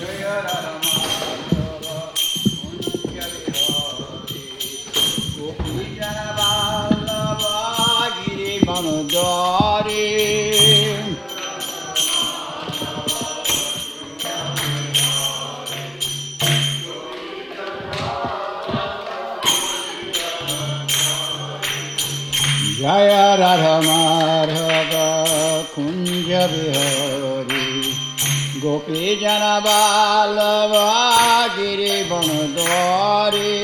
Jaya Radha Madhava Kunja Vihari Gopi Jana Vallabha Giri Vanadari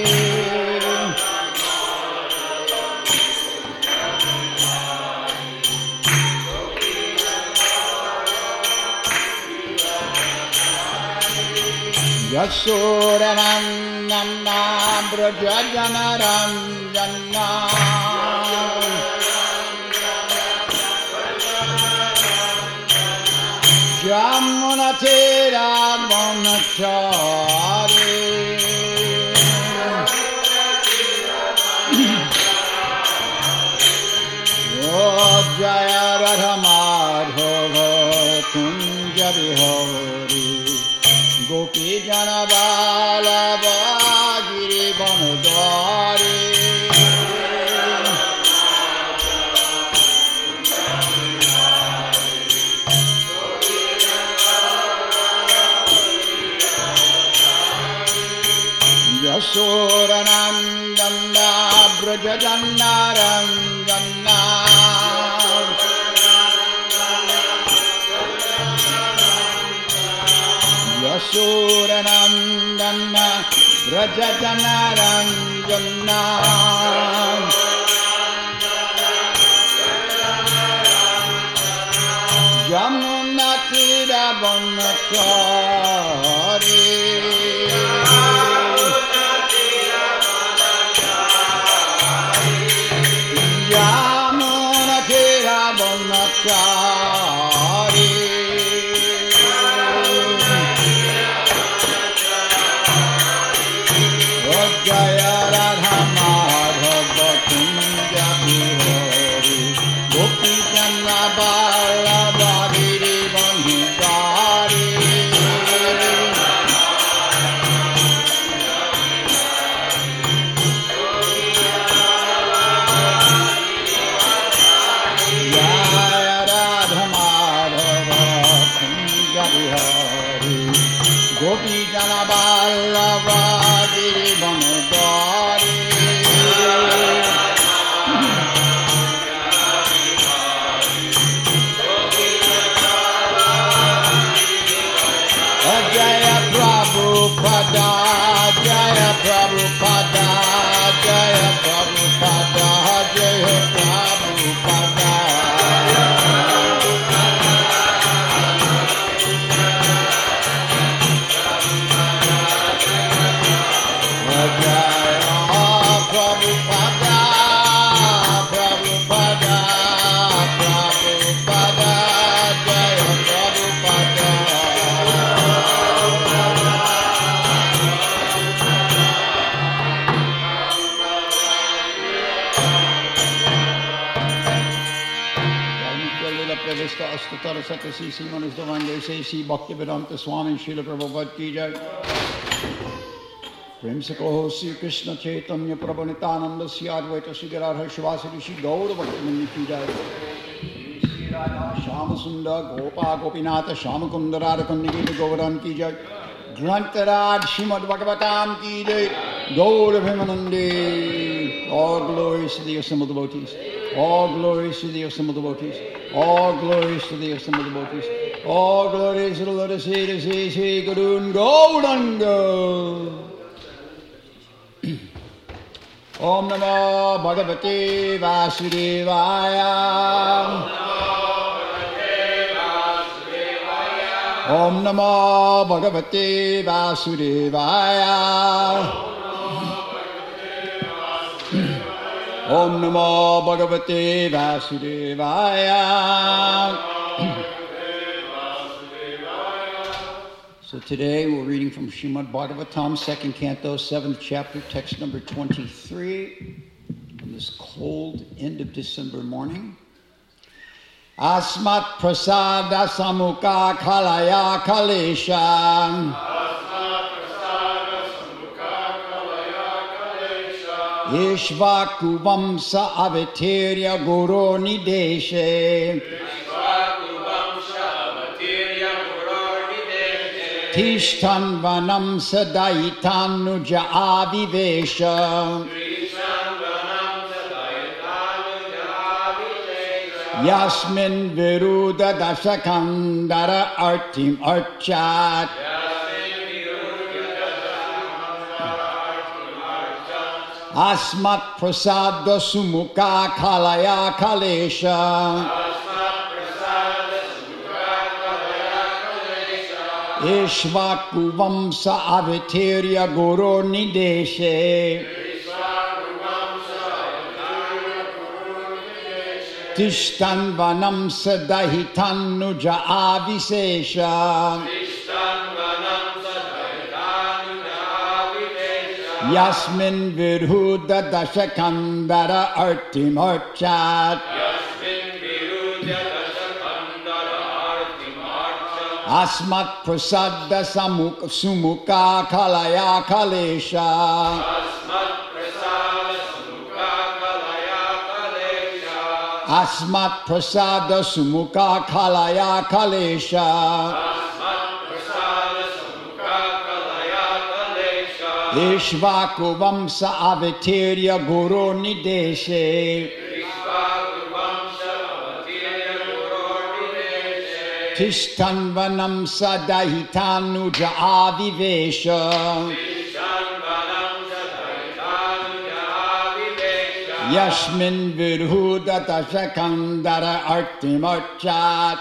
Yasodanandana Brajajana Ranjana Jamunatira Monachari Oh Jaya Radha Madhava Kunja Vihari Gopi Jana Vallabha Giri Vanadari Yasodanandana Brajajana Ranjana Yasodanandana Brajajana Ranjana Jamunatira Vanachari Yamunatira Vanachari Jaya Radha Madhava Kunja Vihari Gopi Jana Vallabha Giri Vanadari Jaya Radha Madhava Kunja Vihari Gopi Jana Vallabha Giri Vanadari Jaya Prabhupada Jaya Prabhupada Jaya Prabhupada Jaya Prabhupada Prabhupada, Prabhupada, Prabhupada, Jaya Prabhupada. Prevista Astatara Satasi Simanas Davande Sesi Bhaktivedanta Swami Srila Prabhupada Ki Jai. Prem se kaho Sri Krishna Chaitanya Prabhu Nityananda Sri Advaita Sri Gadadhar Shivasari Sri Gaura Bhaktivinoda Ki Jai. Sri Radha Shama Sundar Gopa Gopinatha Shama Kunda Radha Kandagiri Govardhan Ki Jai. Grantaraj Srimad Bhagavatam Ki Jai. Gaura Bhimanande. All glories to the assembled devotees. All glories to the assembled devotees. All glories to the assembled devotees. All glories to the Lord of Sri Sri Gurun Gauranga. Om Namo Bhagavate Vasudevaya. Om Namo Bhagavate Vasudevaya. Om Namo Bhagavate Vasudevaya. So today we're reading from Srimad Bhagavatam, 2nd Canto, 7th chapter, text number 23, on this cold end of December morning. Asmat prasada samukha khalaya kalesha. Ishvakuvamsa avatirya guru nideshe. Tishtan vanam sadayitanuja avivesha. Yasmin viruda dasakandara artim archat. Asmat prasada sumukha khalaya kalesha. Ishvakuvamsa avatirya guru nideshe. Tishtan vanam sadahitanuja avisesha. Yasmin virhuda dasakandara artim archat. Asmat prasada sumukha khalaya kalesha. Asmat prasada sumukha khalaya kalesha. Ishvakuvamsa avatirya guru nideshe. Tishtan vanam sadahitanuja avivesha. Yasmin virhuda dasakandara artim archat.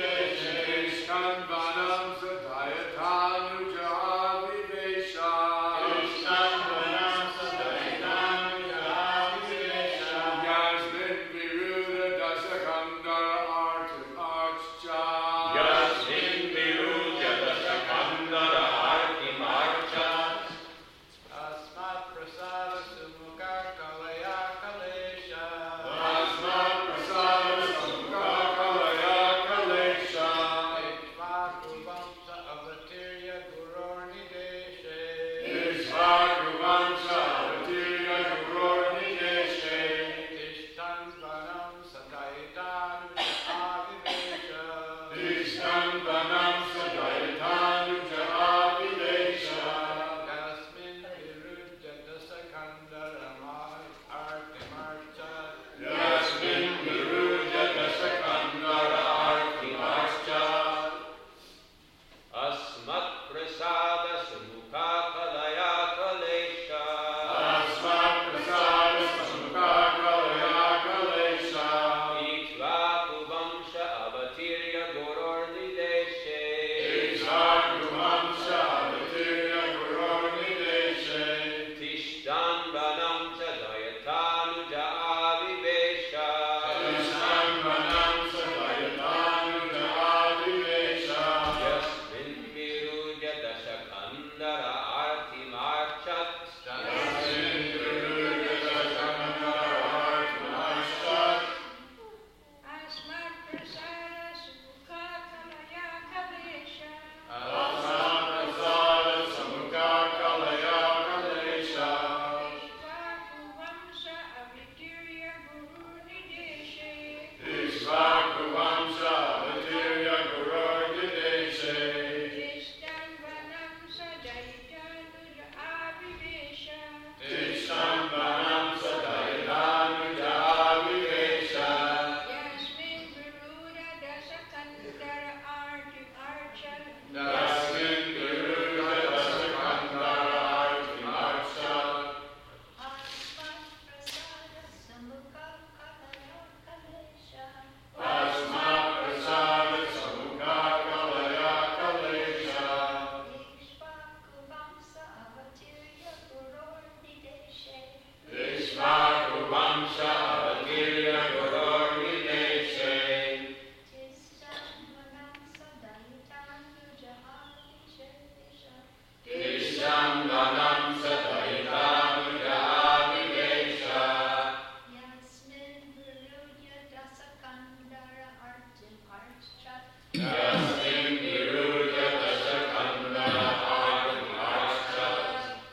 Shkan vanam sadayatanu jahavivesha.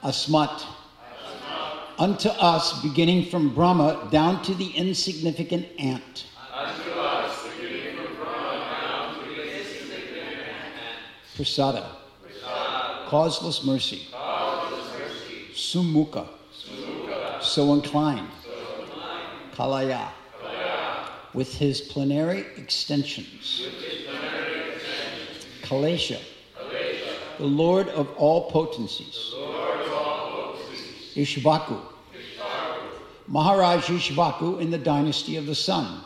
Asmat. Unto us, beginning from Brahma down to the insignificant ant. Unto us, beginning from Brahma down to the insignificant ant. Prasada. Causeless mercy. Sumukha. So inclined. Kalaya. With his plenary extensions. Kalesha. The Lord of all potencies. Ishvaku. Maharaj Ishvaku in the dynasty of the sun.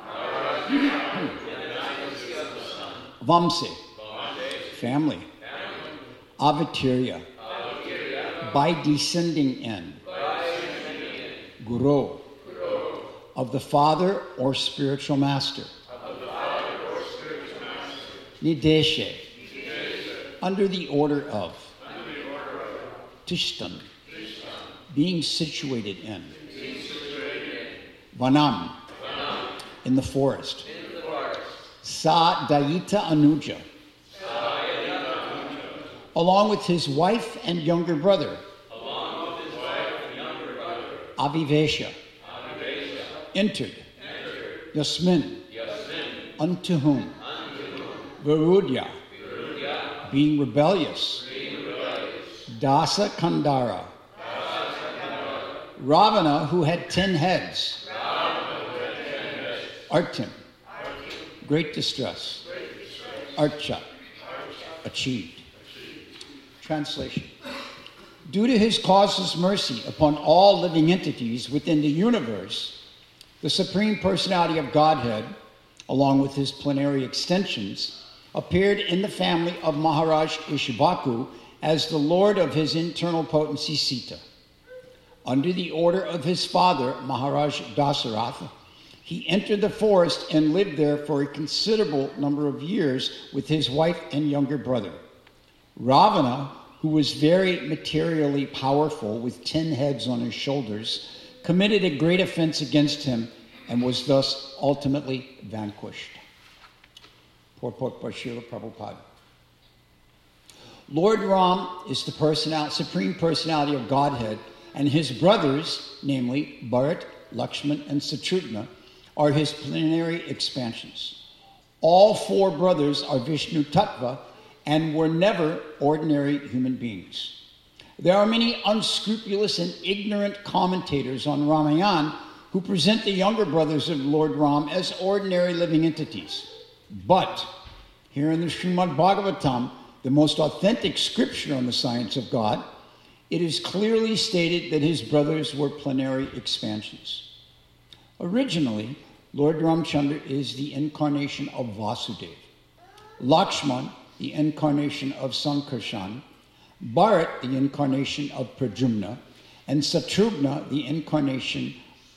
Vamse. Family. Avatirya. By descending in. Guru. Of the father or spiritual master. Nideshe. Under the order of. Tishtan. Being situated in. Vanam. In the forest. Sa Dayita Anuja. Along with his wife and younger brother. Avivesha. Entered. Yasmin. Unto whom? Virudya. Being rebellious. Dasa Kandara. Ravana, who had 10 heads. Artim. Great distress. Archa. Achieved. Translation. Due to his causeless mercy upon all living entities within the universe, the Supreme Personality of Godhead, along with his plenary extensions, appeared in the family of Maharaj Ishvaku as the lord of his internal potency Sita. Under the order of his father, Maharaj Dasaratha, he entered the forest and lived there for a considerable number of years with his wife and younger brother. Ravana, who was very materially powerful with 10 heads on his shoulders, committed a great offense against him and was thus ultimately vanquished. Purport by Srila Prabhupada. Lord Ram is the Supreme Personality of Godhead, and his brothers, namely Bharat, Lakshman, and Satrugna, are his plenary expansions. All 4 brothers are Vishnu Tattva and were never ordinary human beings. There are many unscrupulous and ignorant commentators on Ramayana who present the younger brothers of Lord Ram as ordinary living entities. But here in the Srimad Bhagavatam, the most authentic scripture on the science of God, it is clearly stated that his brothers were plenary expansions. Originally, Lord Ramchandra is the incarnation of Vasudeva. Lakshman, the incarnation of Sankarshan, Bharat, the incarnation of Pradyumna, and Satrugna, the incarnation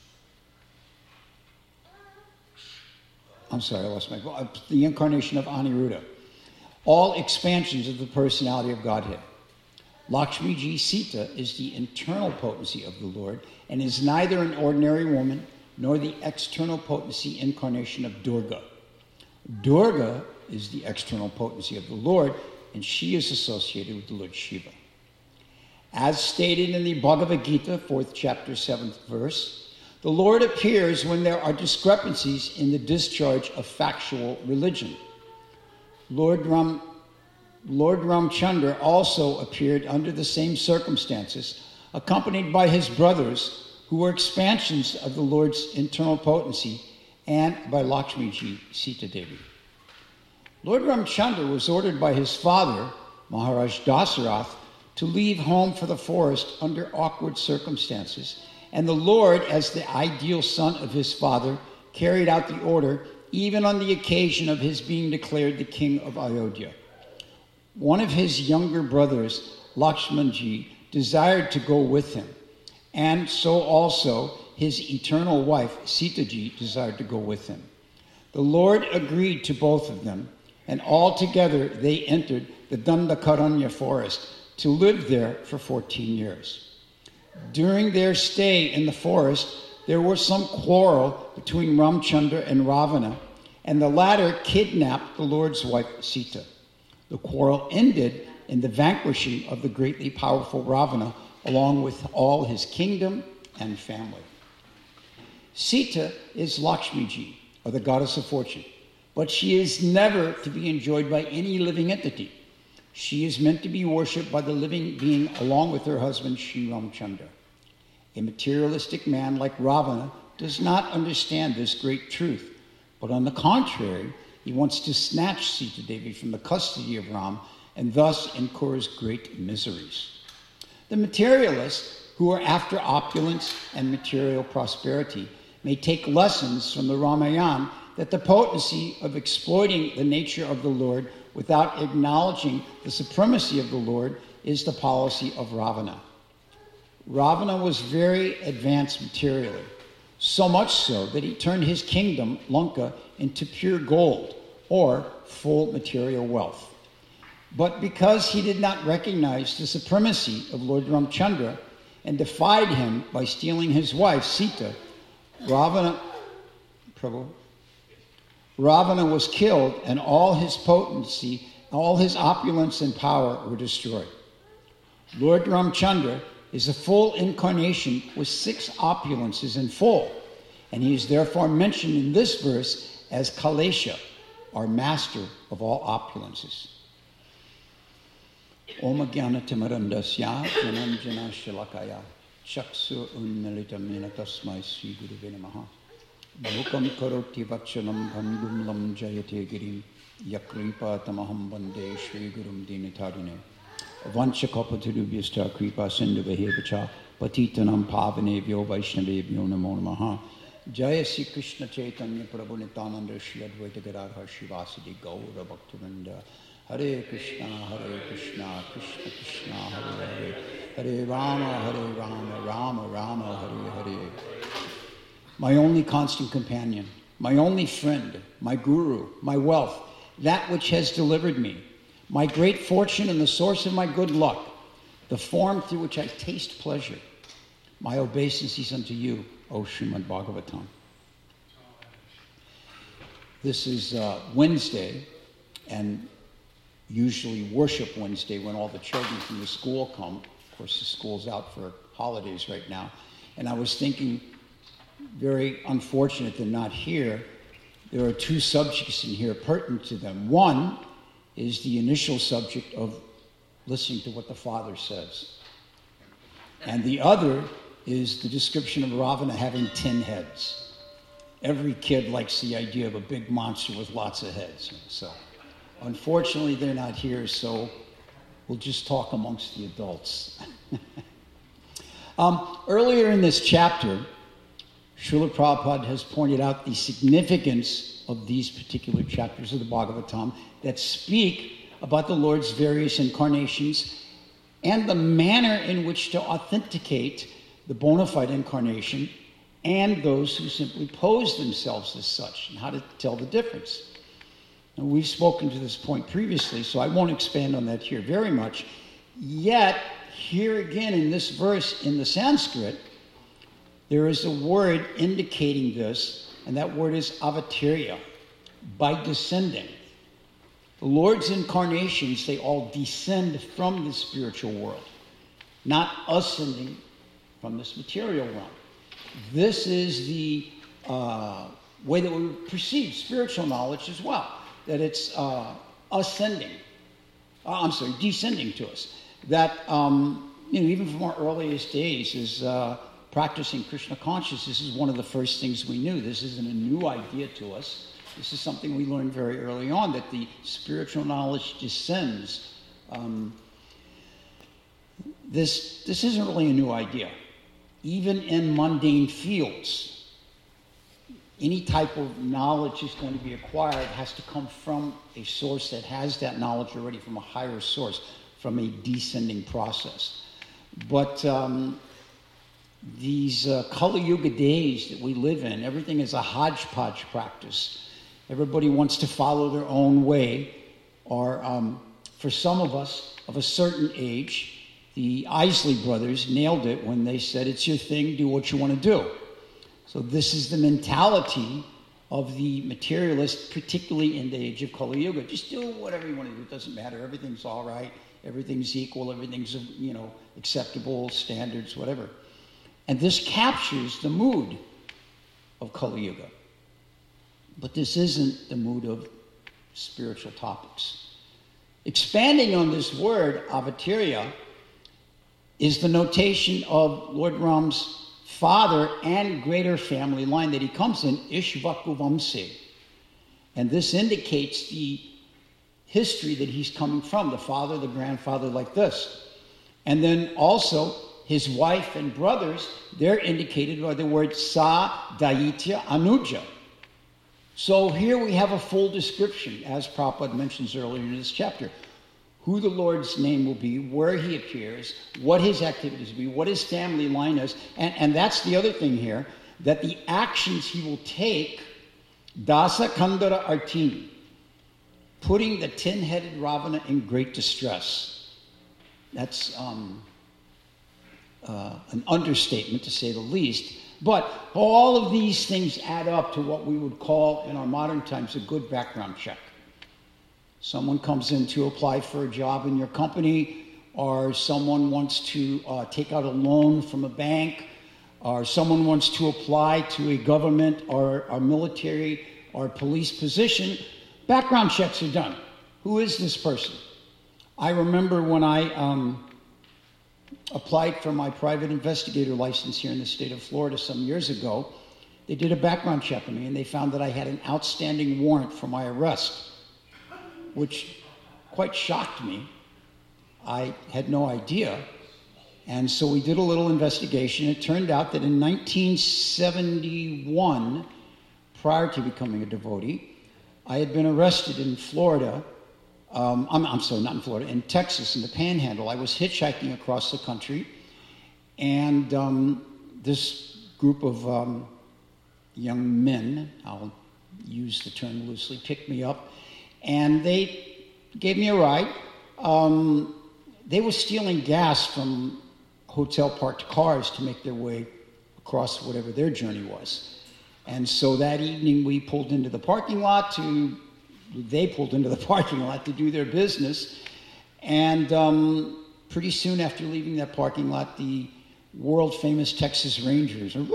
of Aniruddha. All expansions of the personality of Godhead. Lakshmi Ji Sita is the internal potency of the Lord and is neither an ordinary woman nor the external potency incarnation of Durga. Durga is the external potency of the Lord, and she is associated with the Lord Shiva. As stated in the Bhagavad Gita, 4th chapter, 7th verse, the Lord appears when there are discrepancies in the discharge of factual religion. Lord Ramchandra also appeared under the same circumstances, accompanied by his brothers, who were expansions of the Lord's internal potency, and by Lakshmi Ji Sita Devi. Lord Ramchandra was ordered by his father, Maharaj Dasarath, to leave home for the forest under awkward circumstances, and the Lord, as the ideal son of his father, carried out the order even on the occasion of his being declared the king of Ayodhya. One of his younger brothers, Lakshmanji, desired to go with him, and so also his eternal wife, Sitaji, desired to go with him. The Lord agreed to both of them, and all together they entered the Dandakaranya forest to live there for 14 years. During their stay in the forest, there was some quarrel between Ramchandra and Ravana, and the latter kidnapped the Lord's wife, Sita. The quarrel ended in the vanquishing of the greatly powerful Ravana, along with all his kingdom and family. Sita is Lakshmiji, or the goddess of fortune, but she is never to be enjoyed by any living entity. She is meant to be worshipped by the living being along with her husband, Sri Ramchandra. A materialistic man like Ravana does not understand this great truth, but on the contrary, he wants to snatch Sita Devi from the custody of Ram and thus incurs great miseries. The materialists who are after opulence and material prosperity may take lessons from the Ramayana that the potency of exploiting the nature of the Lord without acknowledging the supremacy of the Lord is the policy of Ravana. Ravana was very advanced materially, so much so that he turned his kingdom, Lanka, into pure gold, or full material wealth. But because he did not recognize the supremacy of Lord Ramchandra and defied him by stealing his wife, Sita, Ravana was killed, and all his potency, all his opulence and power were destroyed. Lord Ramchandra is a full incarnation with 6 opulences in full, and he is therefore mentioned in this verse as Kalesha, our master of all opulences. Om Jnana-timirandasya Jananjana Shalakaya Chaksu Unnalitam Yena Tasmai Sri Gurave Namaha Mukam Karoti Vachalam Bhandum Lam Jayate Girim Yakripa Tamaham Bande Shri Gurum Dinitadine Vanchakopatudubhyasta Kripa Sindhuvahevacha Patitanam Pavanebhyo Vaishnavebhyo Namo Namaha Jaya Sri Krishna Chaitanya Prabhu Nityananda Shri Advaita Gadadhar Shivasadi Gaura Bhaktivinoda Hare Krishna, Krishna Krishna, Hare Hare, Hare Rama, Rama Rama, Hare Hare. My only constant companion, my only friend, my guru, my wealth, that which has delivered me, my great fortune and the source of my good luck, the form through which I taste pleasure, my obeisances unto you, O Srimad Bhagavatam. This is Wednesday, and usually Worship Wednesday when all the children from the school come. Of course, the school's out for holidays right now. And I was thinking, very unfortunate they're not here. There are 2 subjects in here pertinent to them. One is the initial subject of listening to what the Father says. And the other is the description of Ravana having 10 heads. Every kid likes the idea of a big monster with lots of heads. So unfortunately, they're not here, so we'll just talk amongst the adults. Earlier in this chapter, Srila Prabhupada has pointed out the significance of these particular chapters of the Bhagavatam that speak about the Lord's various incarnations and the manner in which to authenticate the bona fide incarnation and those who simply pose themselves as such, and how to tell the difference. And we've spoken to this point previously, so I won't expand on that here very much. Yet, here again in this verse in the Sanskrit, there is a word indicating this, and that word is avatirya, by descending. The Lord's incarnations, they all descend from the spiritual world, not ascending from this material realm. This is the way that we perceive spiritual knowledge as well, that it's descending to us. That, even from our earliest days is practicing Krishna consciousness is one of the first things we knew. This isn't a new idea to us. This is something we learned very early on, that the spiritual knowledge descends. This isn't really a new idea. Even in mundane fields, any type of knowledge is going to be acquired has to come from a source that has that knowledge already, from a higher source, from a descending process. But these Kali Yuga days that we live in, everything is a hodgepodge practice. Everybody wants to follow their own way. Or for some of us of a certain age, the Isley brothers nailed it when they said, it's your thing, do what you want to do. So this is the mentality of the materialist, particularly in the age of Kali Yuga. Just do whatever you want to do. It doesn't matter. Everything's all right. Everything's equal. Everything's, acceptable standards, whatever. And this captures the mood of Kali Yuga. But this isn't the mood of spiritual topics. Expanding on this word, avatarya, is the notation of Lord Ram's father and greater family line that he comes in, Ishvaku Vamsi. And this indicates the history that he's coming from, the father, the grandfather, like this. And then also his wife and brothers, they're indicated by the word Sa, Daitya, Anuja. So here we have a full description, as Prabhupada mentions earlier in this chapter, who the Lord's name will be, where he appears, what his activities will be, what his family line is. And that's the other thing here, that the actions he will take, Dasa Kandara Artini, putting the 10-headed Ravana in great distress. That's an understatement, to say the least. But all of these things add up to what we would call, in our modern times, a good background check. Someone comes in to apply for a job in your company, or someone wants to take out a loan from a bank, or someone wants to apply to a government or a military or police position. Background checks are done. Who is this person? I remember when I applied for my private investigator license here in the state of Florida some years ago. They did a background check on me, and they found that I had an outstanding warrant for my arrest, which quite shocked me. I had no idea. And so we did a little investigation. It turned out that in 1971, prior to becoming a devotee, I had been arrested in Florida. I'm sorry, not in Florida, in Texas, in the Panhandle. I was hitchhiking across the country, and this group of young men, I'll use the term loosely, picked me up, and they gave me a ride. They were stealing gas from hotel parked cars to make their way across whatever their journey was. And so that evening we pulled into the parking lot they pulled into the parking lot to do their business. And pretty soon after leaving that parking lot, the world famous Texas Rangers are,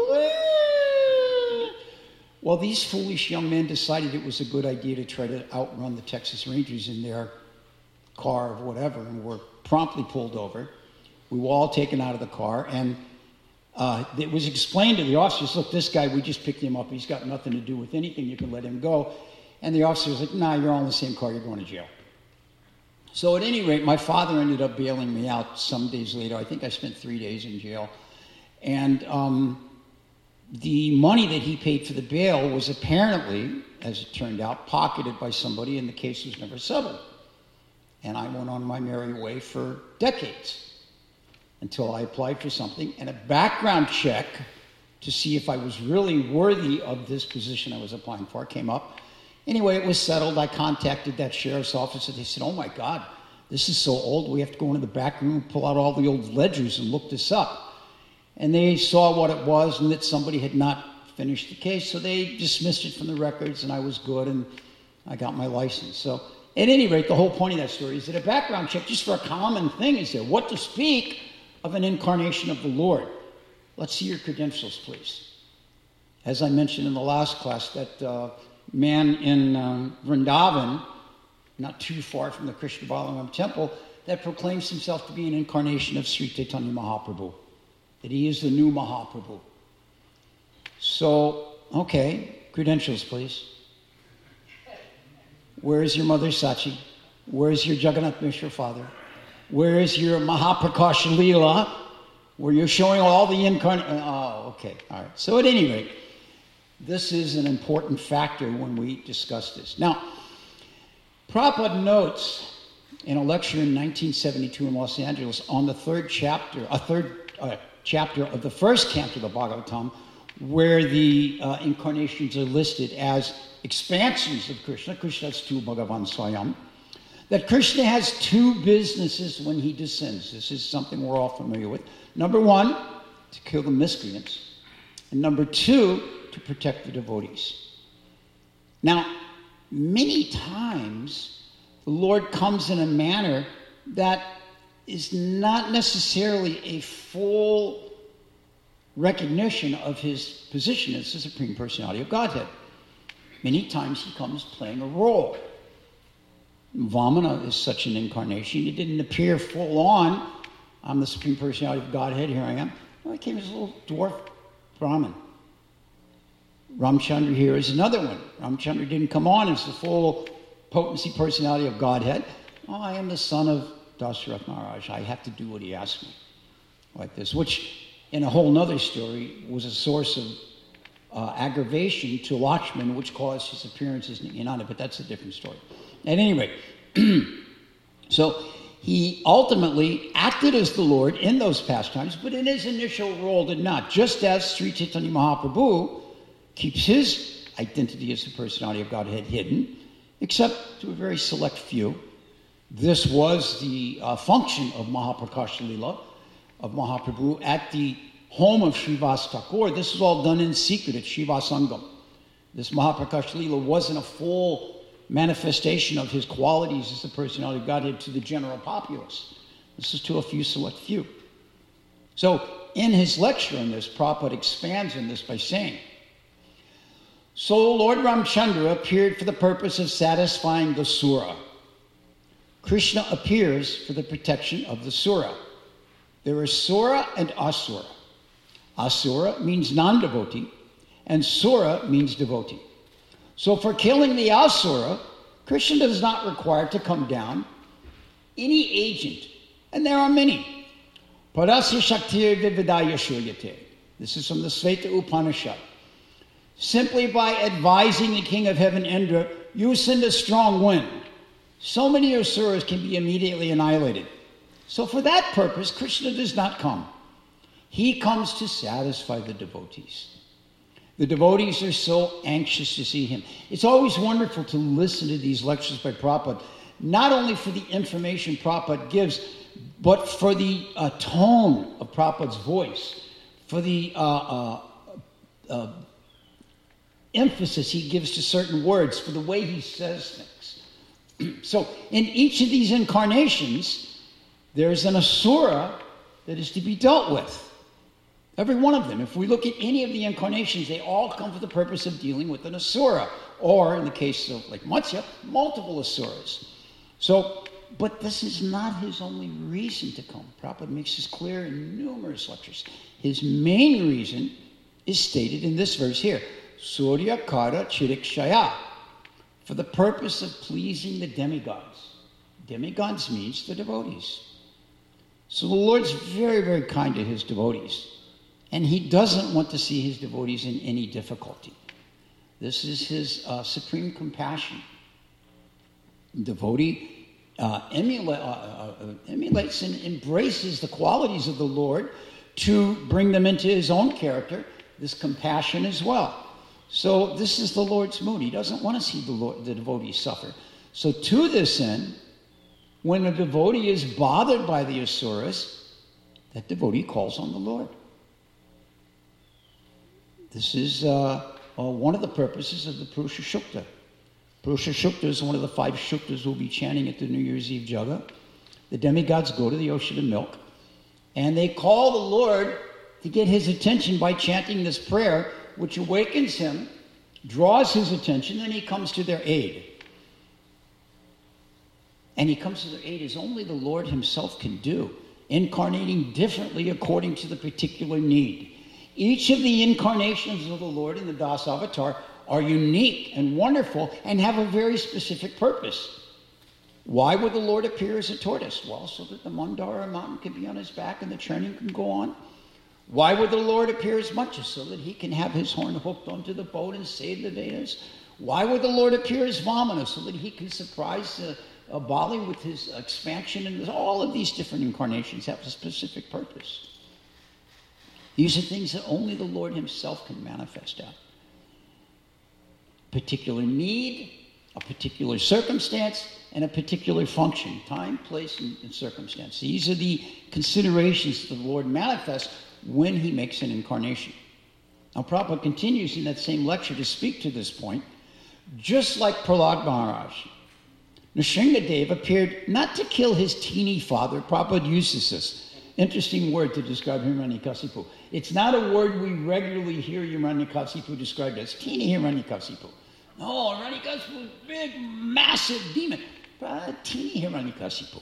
well, these foolish young men decided it was a good idea to try to outrun the Texas Rangers in their car or whatever, and were promptly pulled over. We were all taken out of the car, and it was explained to the officers, look, this guy, we just picked him up. He's got nothing to do with anything. You can let him go. And the officer was like, nah, you're all in the same car. You're going to jail. So at any rate, my father ended up bailing me out some days later. I think I spent 3 days in jail. And the money that he paid for the bail was apparently, as it turned out, pocketed by somebody, and the case was never settled. And I went on my merry way for decades until I applied for something, and a background check to see if I was really worthy of this position I was applying for came up. Anyway, it was settled. I contacted that sheriff's office, and they said, oh my God, this is so old, we have to go into the back room and pull out all the old ledgers and look this up. And they saw what it was and that somebody had not finished the case, so they dismissed it from the records, and I was good, and I got my license. So at any rate, the whole point of that story is that a background check, just for a common thing, is there. What to speak of an incarnation of the Lord? Let's see your credentials, please. As I mentioned in the last class, that man in Vrindavan, not too far from the Krishna Balaram temple, that proclaims himself to be an incarnation of Sri Chaitanya Mahaprabhu, that he is the new Mahaprabhu. So, okay, credentials, please. Where is your mother Sachi? Where is your Jagannath Mishra father? Where is your Mahaprakash Leela, where you're showing all the incarnation? Oh, okay, all right. So at any rate, this is an important factor when we discuss this. Now, Prabhupada notes in a lecture in 1972 in Los Angeles on the third chapter of the first canto of the Bhagavatam, where the incarnations are listed as expansions of Krishna. Krishna's tu Bhagavan Swayam. That Krishna has two businesses when he descends. This is something we're all familiar with. Number one, to kill the miscreants. And number two, to protect the devotees. Now, many times the Lord comes in a manner that is not necessarily a full recognition of his position as the Supreme Personality of Godhead. Many times he comes playing a role. Vamana is such an incarnation. He didn't appear full on, I'm the Supreme Personality of Godhead, here I am. Well, he came as a little dwarf Brahmin. Ramchandra here is another one. Ramchandra didn't come on as the full potency personality of Godhead. Oh, I am the son of Dasarath Maharaj. I have to do what he asked me. Like this, which in a whole nother story was a source of aggravation to Lakshman, which caused his appearances in Yanana, but that's a different story. At any rate, so he ultimately acted as the Lord in those pastimes, but in his initial role did not. Just as Sri Chaitanya Mahaprabhu keeps his identity as the personality of Godhead hidden, except to a very select few. This was the function of Mahaprakash Leela, of Mahaprabhu, at the home of Srivas Thakur. This was all done in secret at Shiva Sangam. This Mahaprakash Leela wasn't a full manifestation of his qualities as the personality of Godhead to the general populace. This is to a few select few. So in his lecture on this, Prabhupada expands on this by saying, so Lord Ramchandra appeared for the purpose of satisfying the Sura. Krishna appears for the protection of the Sura. There is Sura and Asura. Asura means non-devotee, and Sura means devotee. So for killing the Asura, Krishna does not require to come down any agent, and there are many. Parasya Shaktir Vividaya Shuryate. This is from the Sveta Upanishad. Simply by advising the king of heaven, Indra, you send a strong wind. So many asuras can be immediately annihilated. So for that purpose, Krishna does not come. He comes to satisfy the devotees. The devotees are so anxious to see him. It's always wonderful to listen to these lectures by Prabhupada, not only for the information Prabhupada gives, but for the tone of Prabhupada's voice, for the emphasis he gives to certain words, for the way he says things. So in each of these incarnations, there's an asura that is to be dealt with. Every one of them. If we look at any of the incarnations, they all come for the purpose of dealing with an asura, or in the case of like Matsya, multiple asuras. So, but this is not his only reason to come. Prabhupada makes this clear in numerous lectures. His main reason is stated in this verse here. Surya Kara Chirikshaya, for the purpose of pleasing the demigods. Demigods means the devotees. So the Lord's very, very kind to his devotees. And he doesn't want to see his devotees in any difficulty. This is his supreme compassion. Devotee emulates and embraces the qualities of the Lord to bring them into his own character, this compassion as well. So this is the Lord's mood. He doesn't want to see the devotees suffer. So to this end, when a devotee is bothered by the asuras, that devotee calls on the Lord. This is one of the purposes of the Purusha Shukta. Purusha Shukta is one of the 5 Shuktas we'll be chanting at the New Year's Eve Jaga. The demigods go to the ocean of milk, and they call the Lord to get his attention by chanting this prayer, which awakens him, draws his attention, and he comes to their aid. And he comes to their aid as only the Lord himself can do, incarnating differently according to the particular need. Each of the incarnations of the Lord in the Das Avatar are unique and wonderful and have a very specific purpose. Why would the Lord appear as a tortoise? Well, so that the Mandara mountain can be on his back and the churning can go on. Why would the Lord appear as Matsya? So that he can have his horn hooked onto the boat and save the Vedas. Why would the Lord appear as Vamana? So that he can surprise Bali with his expansion. And all of these different incarnations have a specific purpose. These are things that only the Lord himself can manifest out. Particular need, a particular circumstance, and a particular function. Time, place, and circumstance. These are the considerations that the Lord manifests when he makes an incarnation. Now, Prabhupada continues in that same lecture to speak to this point, just like Prahlad Maharaj. Nrsingadev appeared not to kill his teeny father. Prabhupada uses this. Interesting word to describe Hiranyakasipu. It's not a word we regularly hear Hiranyakasipu described as teeny Hiranyakasipu. No, Hiranyakasipu was a big, massive demon. Teeny Hiranyakasipu.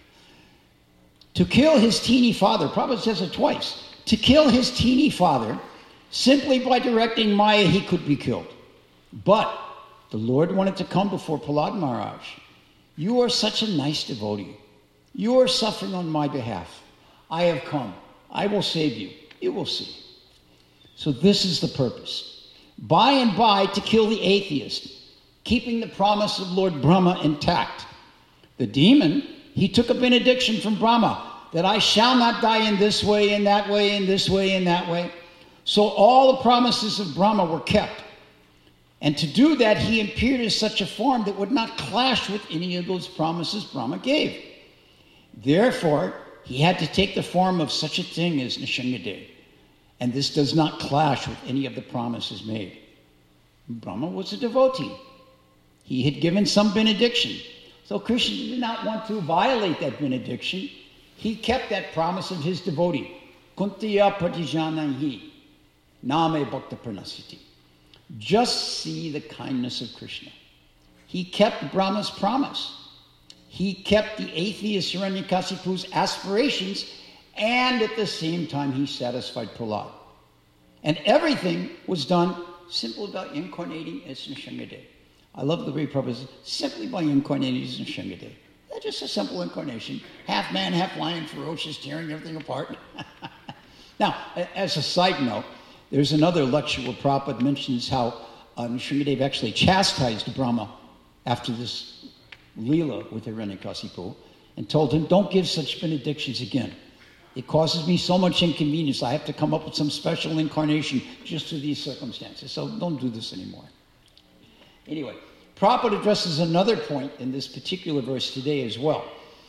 To kill his teeny father, Prabhupada says it twice. To kill his teeny father, simply by directing Maya, he could be killed. But the Lord wanted to come before Prahlad Maharaj. You are such a nice devotee. You are suffering on my behalf. I have come. I will save you. You will see. So this is the purpose. By and by, to kill the atheist, keeping the promise of Lord Brahma intact. The demon, he took a benediction from Brahma that I shall not die in this way, in that way, in this way, in that way. So all the promises of Brahma were kept. And to do that, he appeared as such a form that would not clash with any of those promises Brahma gave. Therefore, he had to take the form of such a thing as Nrsingadev. And this does not clash with any of the promises made. Brahma was a devotee. He had given some benediction. So Krishna did not want to violate that benediction. He kept that promise of his devotee. Kuntiya pratijanahi name bhakta pranasiti. Just see the kindness of Krishna. He kept Brahma's promise. He kept the atheist Hiranyakasipu's aspirations, and at the same time he satisfied Prahlad. And everything was done simply by incarnating as Nrsingadev. I love the way Prabhupada says, simply by incarnating as Nrsingadev. That's just a simple incarnation. Half man, half lion, ferocious, tearing everything apart. Now, as a side note, there's another lecture where Prabhupada mentions how Nrsingadev actually chastised Brahma after this Leela with Hiranyakasipu and told him, don't give such benedictions again. It causes me so much inconvenience. I have to come up with some special incarnation just for these circumstances. So don't do this anymore. Anyway, Prabhupada addresses another point in this particular verse today as well.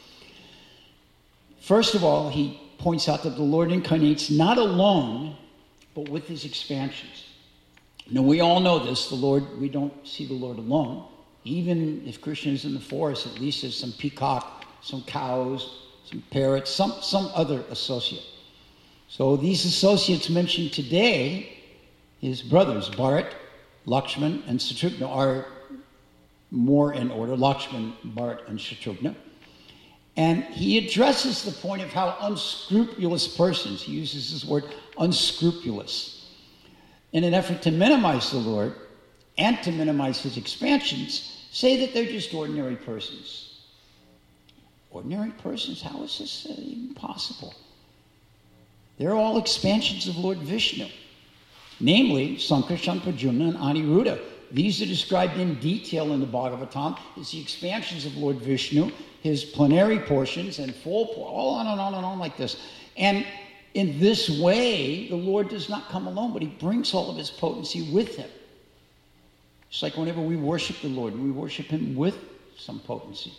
First of all, he points out that the Lord incarnates not alone, but with his expansions. Now, we all know this. We don't see the Lord alone. Even if Krishna is in the forest, at least there's some peacock, some cows, some parrots, some other associate. So these associates mentioned today, his brothers, Bharat, Lakshman, and Shatrughna, are more in order, Lakshman, Bharat, and Shatrughna. And he addresses the point of how unscrupulous persons, he uses this word, unscrupulous, in an effort to minimize the Lord and to minimize his expansions, say that they're just ordinary persons. Ordinary persons? How is this even possible? They're all expansions of Lord Vishnu, namely Sankarshan, Pradyumna, and Aniruddha. These are described in detail in the Bhagavatam as the expansions of Lord Vishnu, his plenary portions and full, all on and on and on like this. And in this way, the Lord does not come alone, but he brings all of his potency with him. It's like whenever we worship the Lord, we worship him with some potency.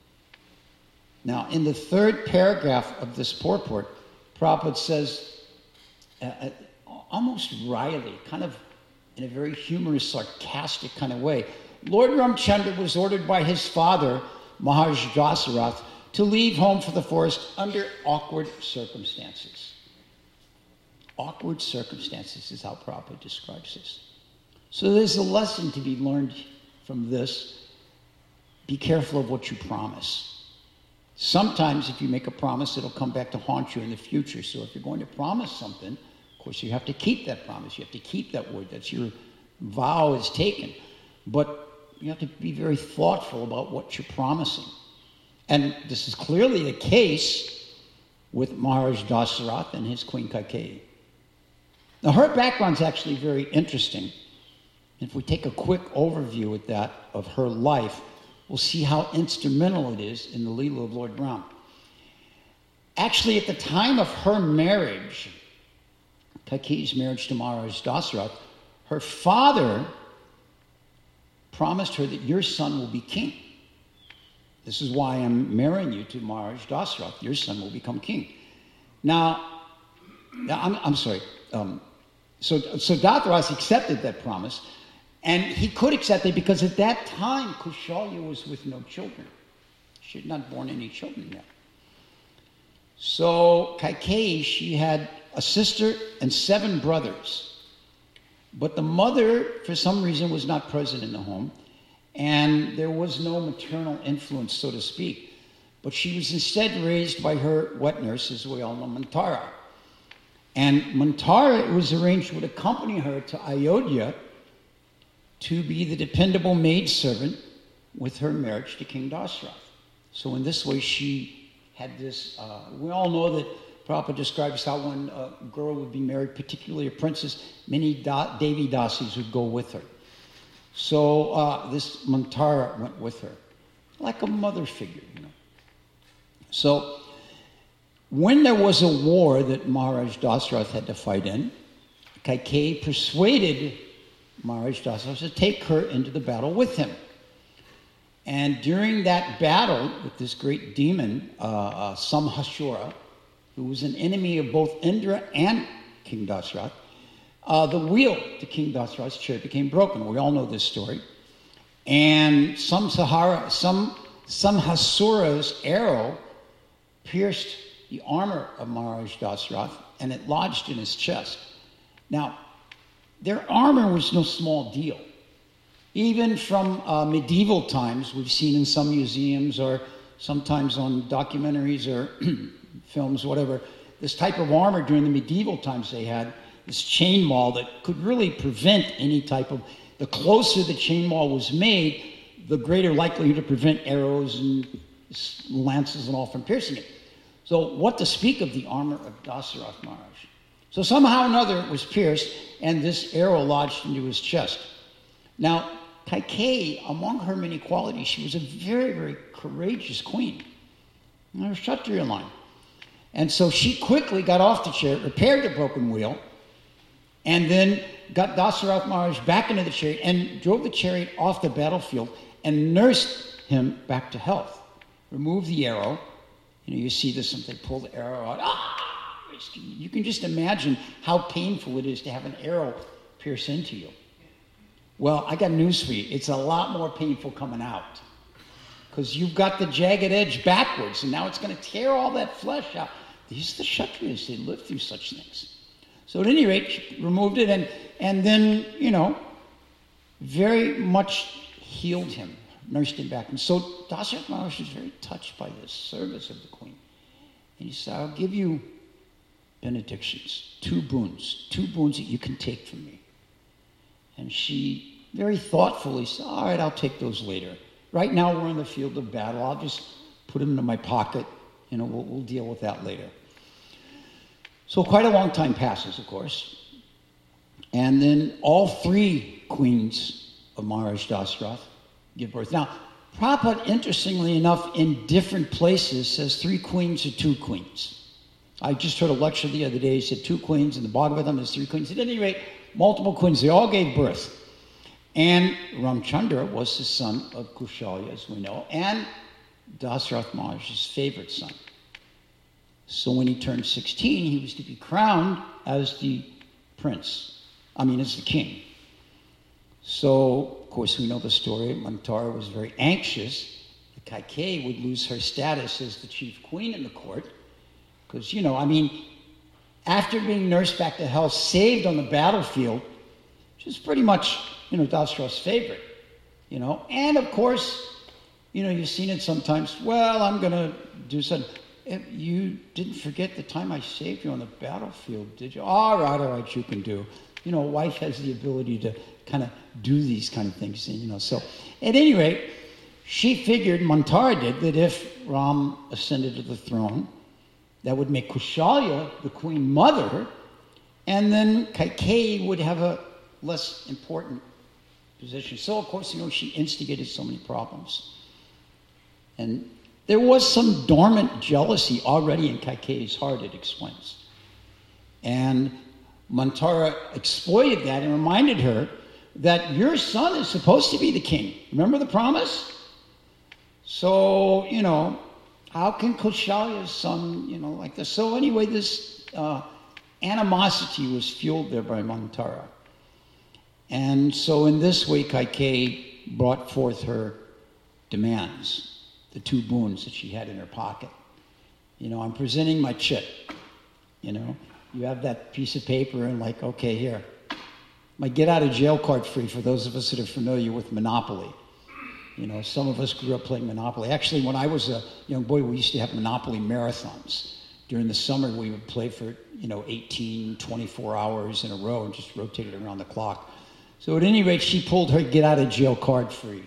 Now, in the third paragraph of this purport, Prabhupada says, almost wryly, kind of in a very humorous, sarcastic kind of way, Lord Ramchandra was ordered by his father, Maharaja Dasarath, to leave home for the forest under awkward circumstances. Awkward circumstances is how Prabhupada describes this. So there's a lesson to be learned from this. Be careful of what you promise. Sometimes if you make a promise, it'll come back to haunt you in the future. So if you're going to promise something, of course, you have to keep that promise. You have to keep that word. That's your vow is taken. But you have to be very thoughtful about what you're promising. And this is clearly the case with Maharaj Dasarath and his queen Kaikeyi. Now, her background's actually very interesting. If we take a quick overview at that of her life, we'll see how instrumental it is in the Leela of Lord Ram. Actually, at the time of her marriage, Kaikeyi's marriage to Maharaj Dasarath, her father promised her that your son will be king. This is why I'm marrying you to Maharaj Dasarath. Your son will become king. Now I'm sorry. So Dasarath accepted that promise, and he could accept it because at that time Kushalya was with no children. She had not borne any children yet. So Kaikeyi, she had a sister and 7 brothers. But the mother, for some reason, was not present in the home, and there was no maternal influence, so to speak. But she was instead raised by her wet nurse, as we all know, Manthara. And Manthara, it was arranged, would accompany her to Ayodhya to be the dependable maidservant with her marriage to King Dasarath. So in this way, she had this, we all know that Prabhupada describes how when a girl would be married, particularly a princess, many Devi Dasis would go with her. So this Manthara went with her, like a mother figure, you know. So when there was a war that Maharaj Dasarath had to fight in, Kaikeyi persuaded Maharaj Dasarath to take her into the battle with him. And during that battle with this great demon, Samhasura, who was an enemy of both Indra and King Dasarath, the wheel to King Dasarath's chariot became broken. We all know this story. And Samhasura's arrow pierced the armor of Maharaj Dasarath, and it lodged in his chest. Now, their armor was no small deal. Even from medieval times, we've seen in some museums or sometimes on documentaries or films, whatever, this type of armor during the medieval times they had, this chain maul that could really prevent any type of, the closer the chain maul was made, the greater likelihood to prevent arrows and lances and all from piercing it. So what to speak of the armor of Dasarath Maharaj? So somehow or another it was pierced, and this arrow lodged into his chest. Now, Kaikeyi, among her many qualities, she was a very, very courageous queen. Her Kshatriya line. And so she quickly got off the chariot, repaired the broken wheel, and then got Dasarath Maharaj back into the chariot and drove the chariot off the battlefield and nursed him back to health. Removed the arrow. You know, you see this, they pull the arrow out. You can just imagine how painful it is to have an arrow pierce into you. Well, I got news for you. It's a lot more painful coming out because you've got the jagged edge backwards, and now it's going to tear all that flesh out. These are the Kshatriyas. They live through such things. So at any rate, she removed it and then, you know, very much healed him, nursed him back. And so Dasarath Maharaj was very touched by this service of the queen. And he said, I'll give you benedictions, 2 boons that you can take from me. And she very thoughtfully said, all right, I'll take those later. Right now we're in the field of battle. I'll just put them into my pocket. You know, we'll deal with that later. So quite a long time passes, of course. And then all 3 queens of Maharaj Dasarath give birth. Now, Prabhupada, interestingly enough, in different places says 3 queens or 2 queens. I just heard a lecture the other day, he said 2 queens, in the Bhagavatam there's 3 queens. At any rate, multiple queens, they all gave birth. And Ramchandra was the son of Kushalya, as we know, and Dasarath Maharaj's favorite son. So when he turned 16, he was to be crowned as the as the king. So, of course, we know the story. Manthara was very anxious that Kaikeyi would lose her status as the chief queen in the court. Because, you know, after being nursed back to health, saved on the battlefield, she was pretty much, you know, Dasarath's favorite, you know. And, of course, you know, you've seen it sometimes, well, I'm going to do something. You didn't forget the time I saved you on the battlefield, did you? All right, you can do. You know, a wife has the ability to kind of do these kind of things, you know. So, at any rate, she figured, Manthara did, that if Ram ascended to the throne, that would make Kushalya the queen mother, and then Kaikeyi would have a less important position. So, of course, you know, she instigated so many problems. And there was some dormant jealousy already in Kaikeyi's heart, it explains. And Manthara exploited that and reminded her that your son is supposed to be the king. Remember the promise? So, you know, how can Kushalya's son, you know, like this? So anyway, this animosity was fueled there by Manthara. And so in this way, Kaikeyi brought forth her demands. the 2 boons that she had in her pocket. I'm presenting my chit. You have that piece of paper and like, okay, here. My get out of jail card free for those of us that are familiar with Monopoly. Some of us grew up playing Monopoly. Actually, when I was a young boy, we used to have Monopoly marathons. During the summer, we would play for, 18, 24 hours in a row and just rotate it around the clock. So at any rate, she pulled her get out of jail card free,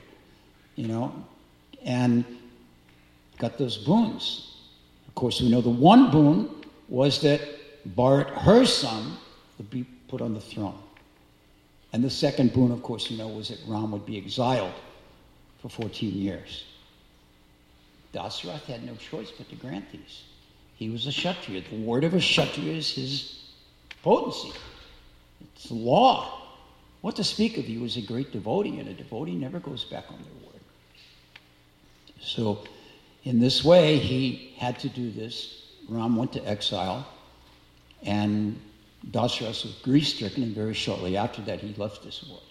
and got those boons. Of course, we know the one boon was that Bharat, her son, would be put on the throne. And the second boon, of course, was that Ram would be exiled for 14 years. Dasarath had no choice but to grant these. He was a Kshatriya. The word of a Kshatriya is his potency. It's the law. What to speak of, he was a great devotee, and a devotee never goes back on their word. So, in this way, he had to do this. Ram went to exile, and Dasarath was grief-stricken, and very shortly after that, he left this world.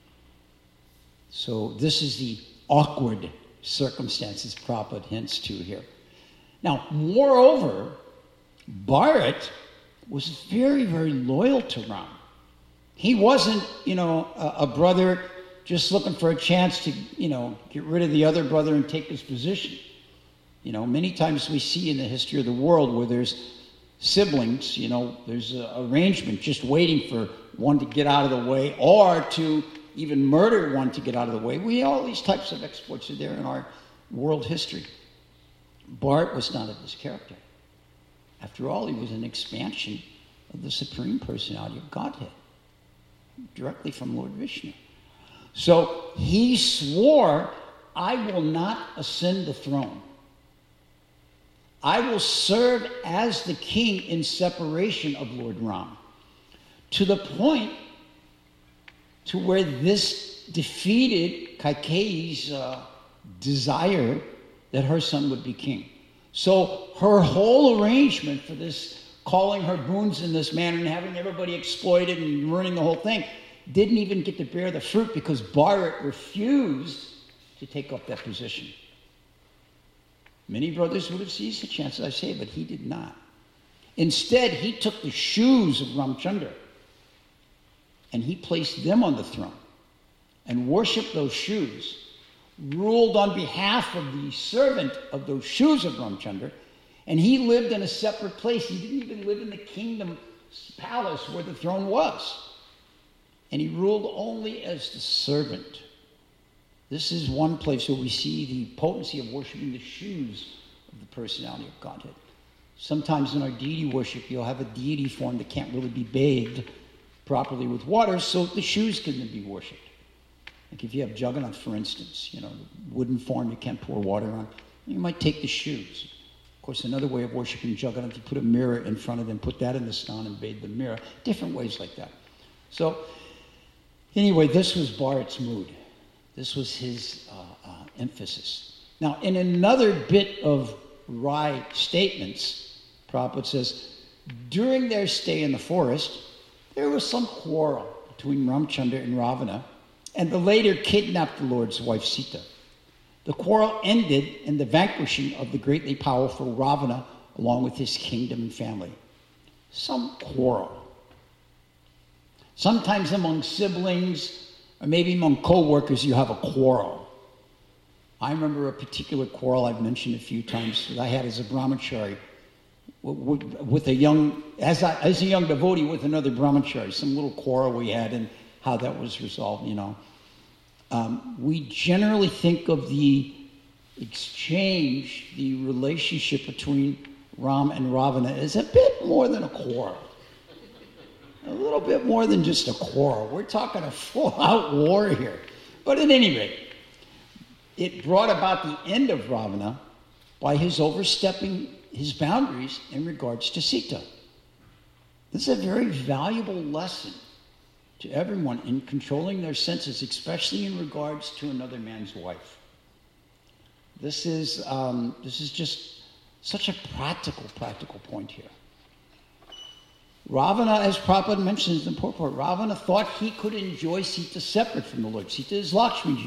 So this is the awkward circumstances Prabhupada hints to here. Now, moreover, Bharat was very, very loyal to Ram. He wasn't, a brother just looking for a chance to, get rid of the other brother and take his position. Many times we see in the history of the world where there's siblings, there's an arrangement just waiting for one to get out of the way or to even murder one to get out of the way. All these types of exploits are there in our world history. Bharat was not of this character. After all, he was an expansion of the Supreme Personality of Godhead, directly from Lord Vishnu. So he swore, I will not ascend the throne. I will serve as the king in separation of Lord Ram, to the point to where this defeated Kaikeyi's desire that her son would be king. So her whole arrangement for this, calling her boons in this manner and having everybody exploited and ruining the whole thing, didn't even get to bear the fruit because Bharat refused to take up that position. Many brothers would have seized the chance, as I say, but he did not. Instead, he took the shoes of Ramchandra and he placed them on the throne and worshipped those shoes, ruled on behalf of the servant of those shoes of Ramchandra, and he lived in a separate place. He didn't even live in the kingdom palace where the throne was. And he ruled only as the servant. This is one place where we see the potency of worshiping the shoes of the personality of Godhead. Sometimes in our deity worship, you'll have a deity form that can't really be bathed properly with water, so the shoes can then be worshipped. Like if you have Jagannath, for instance, the wooden form you can't pour water on, you might take the shoes. Of course, another way of worshiping Jagannath, you put a mirror in front of them, put that in the snan and bathe the mirror. Different ways like that. So, anyway, this was Bharat's mood. This was his emphasis. Now, in another bit of wry statements, Prabhupada says, during their stay in the forest, there was some quarrel between Ramchandra and Ravana, and the later kidnapped the Lord's wife Sita. The quarrel ended in the vanquishing of the greatly powerful Ravana along with his kingdom and family. Some quarrel. Sometimes among siblings, or maybe among co-workers, you have a quarrel. I remember a particular quarrel I've mentioned a few times that I had as a brahmachari with a young, as a young devotee with another brahmachari, some little quarrel we had and how that was resolved, we generally think of the exchange, the relationship between Ram and Ravana as a bit more than a quarrel. A little bit more than just a quarrel. We're talking a full-out war here. But at any rate, it brought about the end of Ravana by his overstepping his boundaries in regards to Sita. This is a very valuable lesson to everyone in controlling their senses, especially in regards to another man's wife. This is just such a practical point here. Ravana, as Prabhupada mentions in the purport, Ravana thought he could enjoy Sita separate from the Lord. Sita is Lakshmiji.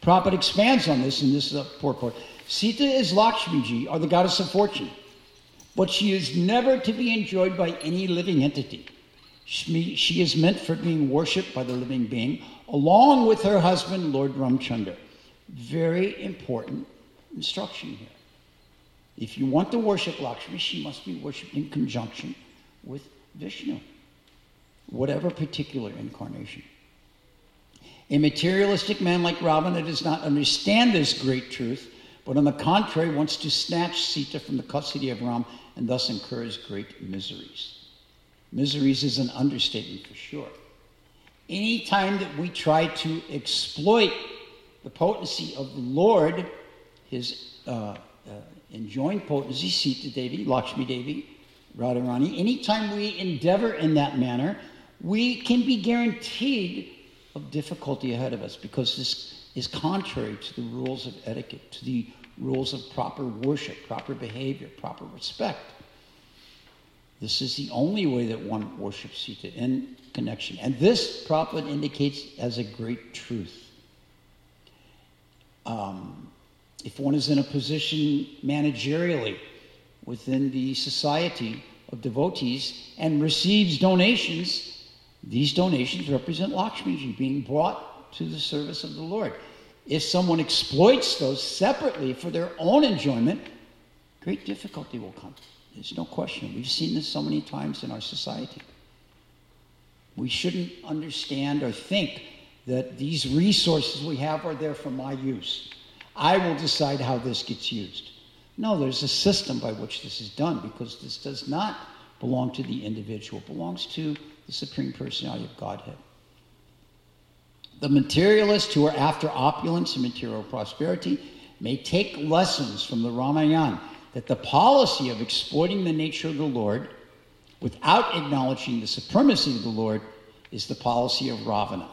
Prabhupada expands on this, and this is a purport. Sita is Lakshmiji, or the goddess of fortune, but she is never to be enjoyed by any living entity. She is meant for being worshipped by the living being, along with her husband, Lord Ramchandra. Very important instruction here. If you want to worship Lakshmi, she must be worshipped in conjunction with Vishnu, whatever particular incarnation. A materialistic man like Ravana does not understand this great truth, but on the contrary wants to snatch Sita from the custody of Ram and thus incurs great miseries. Miseries is an understatement for sure. Any time that we try to exploit the potency of the Lord, his enjoined potency, Sita Devi, Lakshmi Devi, Radharani, anytime we endeavor in that manner, we can be guaranteed of difficulty ahead of us, because this is contrary to the rules of etiquette, to the rules of proper worship, proper behavior, proper respect. This is the only way that one worships Sita, in connection. And this Prabhupada indicates as a great truth. If one is in a position managerially within the society of devotees and receives donations, these donations represent Lakshmiji being brought to the service of the Lord. If someone exploits those separately for their own enjoyment, great difficulty will come. There's no question. We've seen this so many times in our society. We shouldn't understand or think that these resources we have are there for my use. I will decide how this gets used. No, there's a system by which this is done, because this does not belong to the individual. It belongs to the Supreme Personality of Godhead. The materialists who are after opulence and material prosperity may take lessons from the Ramayana that the policy of exploiting the nature of the Lord without acknowledging the supremacy of the Lord is the policy of Ravana.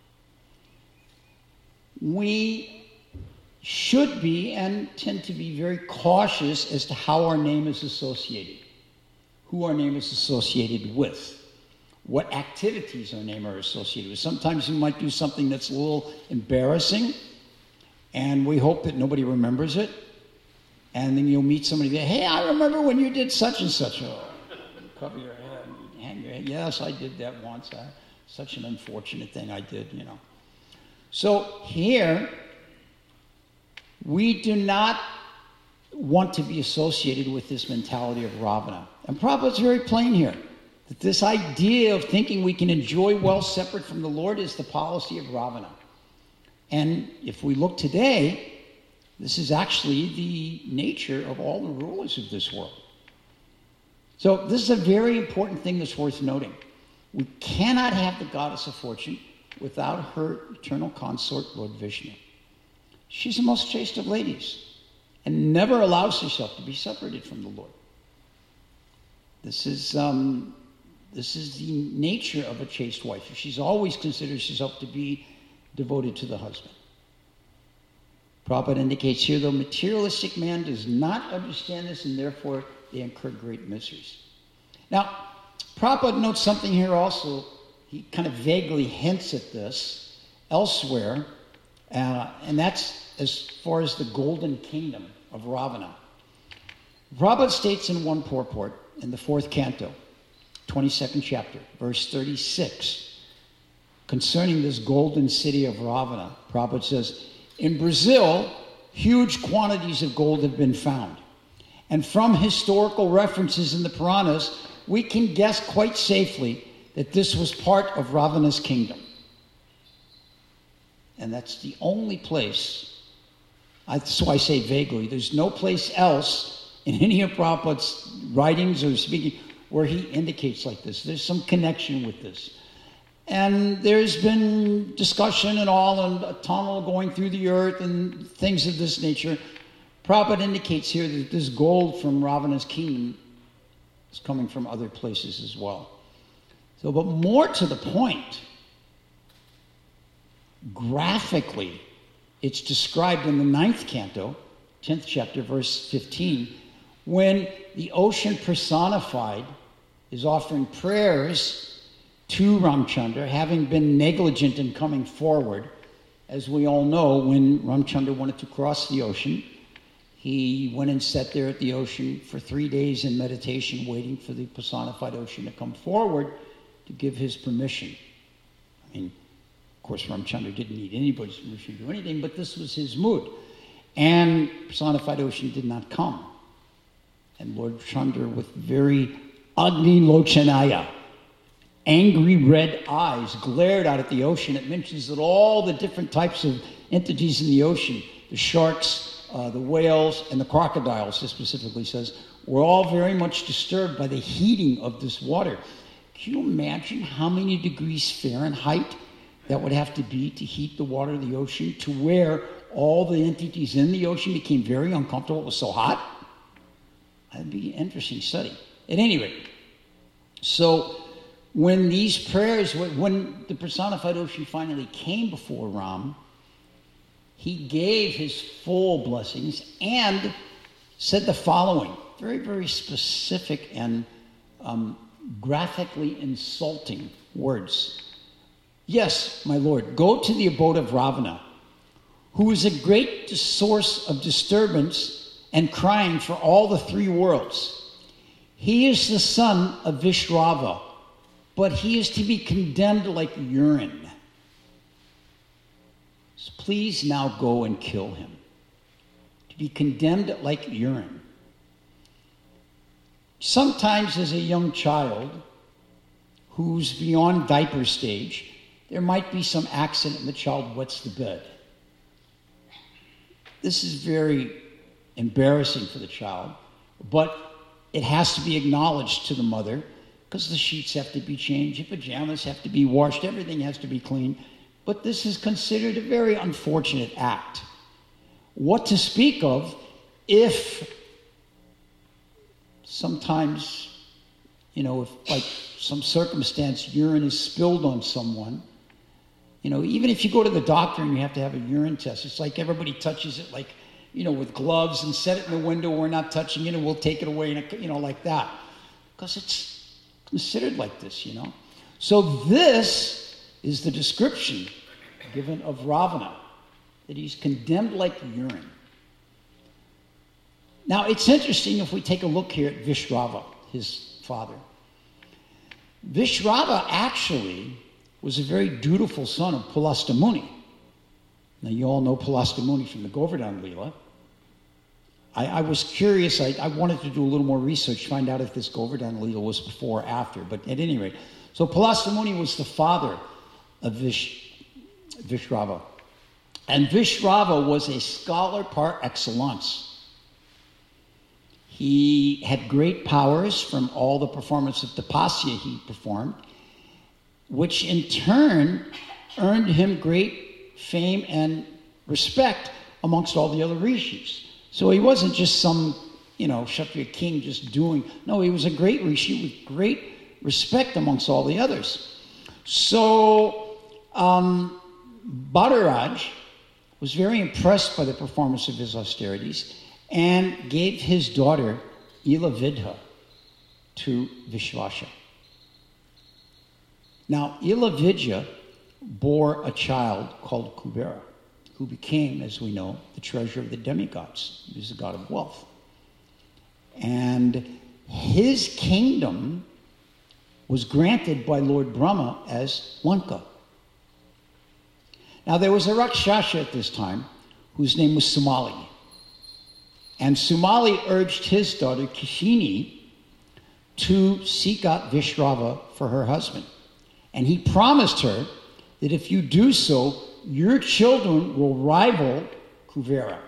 We should be and tend to be very cautious as to how our name is associated, who our name is associated with, what activities our name are associated with. Sometimes we might do something that's a little embarrassing, and we hope that nobody remembers it. And then you'll meet somebody there, hey, I remember when you did such and such. Oh, cover your head and hang your head. Yes, I did that once. Such an unfortunate thing I did, you know. So here, we do not want to be associated with this mentality of Ravana. And Prabhupada's very plain here, that this idea of thinking we can enjoy wealth separate from the Lord is the policy of Ravana. And if we look today, this is actually the nature of all the rulers of this world. So this is a very important thing that's worth noting. We cannot have the goddess of fortune without her eternal consort, Lord Vishnu. She's the most chaste of ladies and never allows herself to be separated from the Lord. This is the nature of a chaste wife. She's always considers herself to be devoted to the husband. Prabhupada indicates here, though, materialistic man does not understand this, and therefore they incur great miseries. Now, Prabhupada notes something here also. He kind of vaguely hints at this elsewhere, and that's as far as the golden kingdom of Ravana. Prabhupada states in one purport in the 4th canto, 22nd chapter, verse 36, concerning this golden city of Ravana, Prabhupada says, in Brazil, huge quantities of gold have been found. And from historical references in the Puranas, we can guess quite safely that this was part of Ravana's kingdom. And that's the only place, that's why I say vaguely, there's no place else in any of Prabhupada's writings or speaking where he indicates like this. There's some connection with this. And there's been discussion and all, and a tunnel going through the earth and things of this nature. Prabhupada indicates here that this gold from Ravana's kingdom is coming from other places as well. So, but more to the point, graphically, it's described in the 9th canto, 10th chapter, verse 15, when the ocean personified is offering prayers to Ramchandra, having been negligent in coming forward As we all know, when Ramchandra wanted to cross the ocean, he went and sat there at the ocean for 3 days in meditation, waiting for the personified ocean to come forward to give his permission. I mean, of course, Ramchandra didn't need anybody's permission to do anything, but this was his mood. And personified ocean did not come. And Lord Chandra, with very Agni Lochanaya, angry red eyes, glared out at the ocean. It mentions that all the different types of entities in the ocean, the sharks, the whales, and the crocodiles, this specifically says, were all very much disturbed by the heating of this water. Can you imagine how many degrees Fahrenheit that would have to be to heat the water of the ocean to where all the entities in the ocean became very uncomfortable? It was so hot. That'd be an interesting study. At any rate, so when these prayers, when the personified ocean finally came before Ram, he gave his full blessings and said the following, very, very specific and graphically insulting words. Yes, my Lord, go to the abode of Ravana, who is a great source of disturbance and crying for all the three worlds. He is the son of Vishrava, but he is to be condemned like urine. So please now go and kill him. To be condemned like urine. Sometimes as a young child who's beyond diaper stage, there might be some accident and the child wets the bed. This is very embarrassing for the child, but it has to be acknowledged to the mother because the sheets have to be changed, the pajamas have to be washed, everything has to be cleaned. But this is considered a very unfortunate act. What to speak of if sometimes, if like some circumstance urine is spilled on someone, even if you go to the doctor and you have to have a urine test, it's like everybody touches it like, with gloves and set it in the window, we're not touching it and we'll take it away, like that. Because it's considered like this, So this is the description given of Ravana, that he's condemned like urine. Now, it's interesting if we take a look here at Vishrava, his father. Vishrava actually was a very dutiful son of Pulastya Muni. Now, you all know Pulastya Muni from the Govardhan Leela. I was curious. I wanted to do a little more research, find out if this Govardhan Leela was before or after. But at any rate, so Pulastya Muni was the father of Vishrava. And Vishrava was a scholar par excellence. He had great powers from all the performance of tapasya he performed, which in turn earned him great fame and respect amongst all the other rishis. So he wasn't just some, Kshatriya king just doing. No, he was a great rishi with great respect amongst all the others. So Bhadaraj was very impressed by the performance of his austerities and gave his daughter Ilavidha to Vishvasha. Now, Ilavidha bore a child called Kubera, who became, as we know, the treasurer of the demigods. He was the god of wealth. And his kingdom was granted by Lord Brahma as Lanka. Now, there was a Rakshasa at this time whose name was Sumali. And Sumali urged his daughter Kishini to seek out Vishrava for her husband. And he promised her that if you do so, your children will rival Kuvera.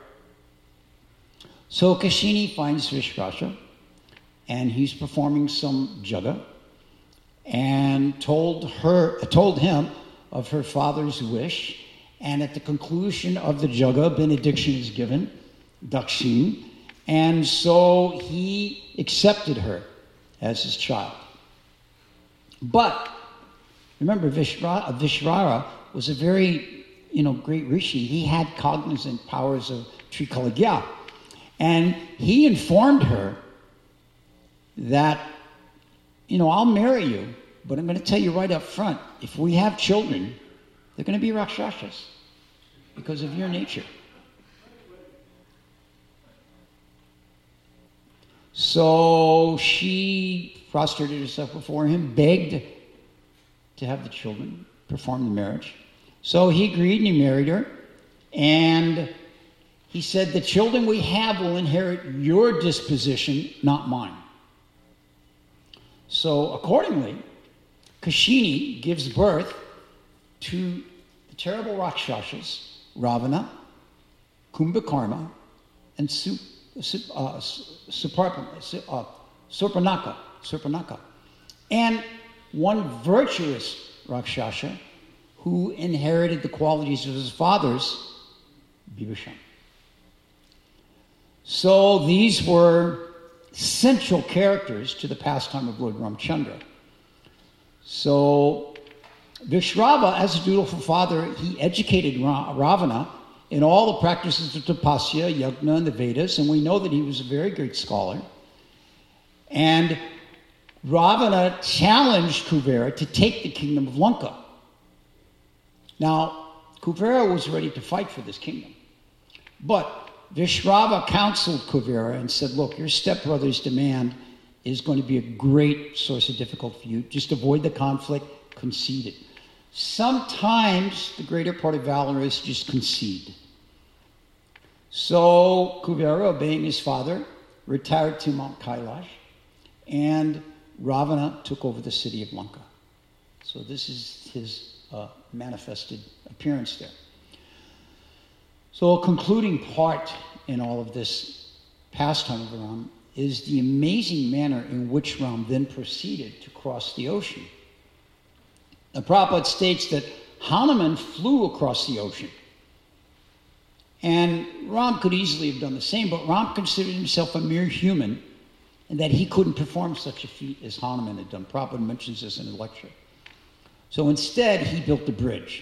So Kashini finds Vishrava, and he's performing some jaga, and told him of her father's wish. And at the conclusion of the jaga, benediction is given, dakshin, and so he accepted her as his child. But remember, Vishvara was a very great rishi. He had cognizant powers of Trikalagya. And he informed her that, I'll marry you, but I'm going to tell you right up front, if we have children, they're going to be Rakshasas. because of your nature. So she prostrated herself before him, begged to have the children, perform the marriage. So he agreed and he married her. And he said, the children we have will inherit your disposition, not mine. So accordingly, Kashini gives birth to the terrible Rakshasas, Ravana, Kumbhakarna, and Surpanaka. And one virtuous Rakshasa who inherited the qualities of his fathers, Bibhishan. So these were central characters to the pastime of Lord Ramchandra. So Vishrava, as a dutiful father, he educated Ravana in all the practices of tapasya, yajna, and the Vedas, and we know that he was a very great scholar. And Ravana challenged Kuvera to take the kingdom of Lanka. Now, Kuvera was ready to fight for this kingdom. But Vishrava counseled Kuvera and said, look, your stepbrother's demand is going to be a great source of difficulty for you. Just avoid the conflict, concede it. Sometimes the greater part of valor is just concede. So Kuvera, obeying his father, retired to Mount Kailash, and Ravana took over the city of Lanka. So this is his manifested appearance there. So a concluding part in all of this pastime of Ram is the amazing manner in which Ram then proceeded to cross the ocean. The Prabhupada states that Hanuman flew across the ocean. And Ram could easily have done the same, but Ram considered himself a mere human and that he couldn't perform such a feat as Hanuman had done. Prabhupada mentions this in a lecture. So instead, he built a bridge.